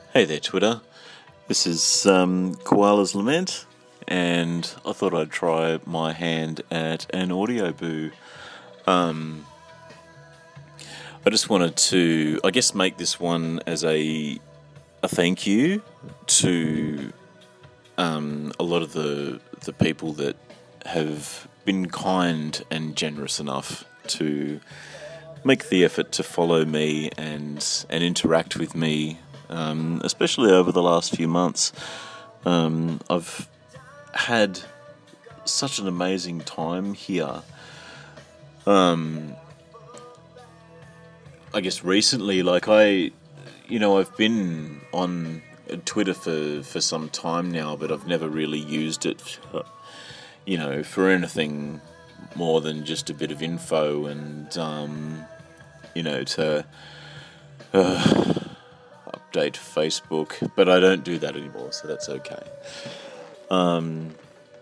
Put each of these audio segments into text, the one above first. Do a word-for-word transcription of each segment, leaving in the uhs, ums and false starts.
Hey there, Twitter. This is um, Koala's Lament, and I thought I'd try my hand at an audio boo. Um, I just wanted to, I guess, make this one as a a thank you to um, a lot of the the people that have been kind and generous enough to make the effort to follow me and and interact with me. Um, especially over the last few months, um, I've had such an amazing time here. Um, I guess recently, like I, you know, I've been on Twitter for, for some time now, but I've never really used it, you know, for anything more than just a bit of info and, um, you know, to... Uh, update Facebook, but I don't do that anymore, so that's okay. Um,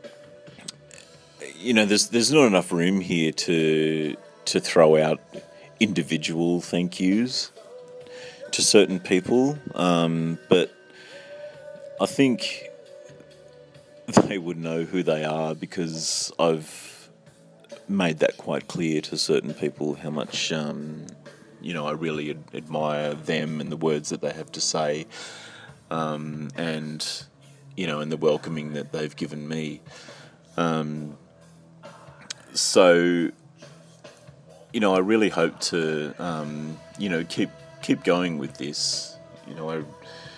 you know, there's there's not enough room here to to throw out individual thank yous to certain people, um, but I think they would know who they are because I've made that quite clear to certain people how much. Um, You know, I really ad- admire them and the words that they have to say, um, and you know, and the welcoming that they've given me. Um, so, you know, I really hope to, um, you know, keep keep going with this. You know, I,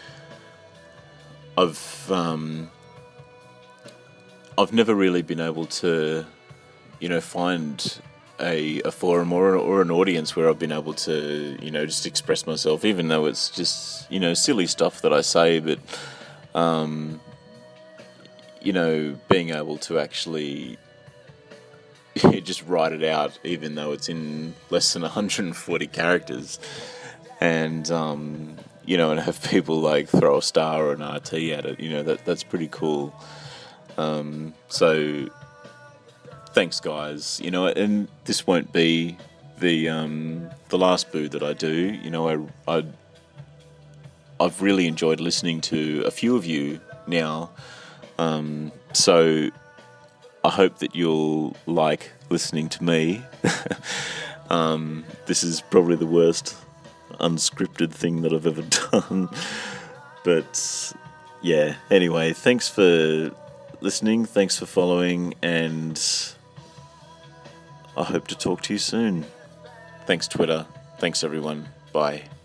I've um, I've never really been able to, you know, find A, a forum or, or an audience where I've been able to, you know, just express myself, even though it's just, you know, silly stuff that I say, but, um, you know, being able to actually just write it out, even though it's in less than one hundred forty characters, and, um, you know, and have people, like, throw a star or an R T at it, you know, that that's pretty cool. Um, so... Thanks, guys. You know, and this won't be the um, the last boo that I do. You know, I, I I've really enjoyed listening to a few of you now. Um, so I hope that you'll like listening to me. um, this is probably the worst unscripted thing that I've ever done. But yeah. Anyway, thanks for listening. Thanks for following, and I hope to talk to you soon. Thanks, Twitter. Thanks, everyone. Bye.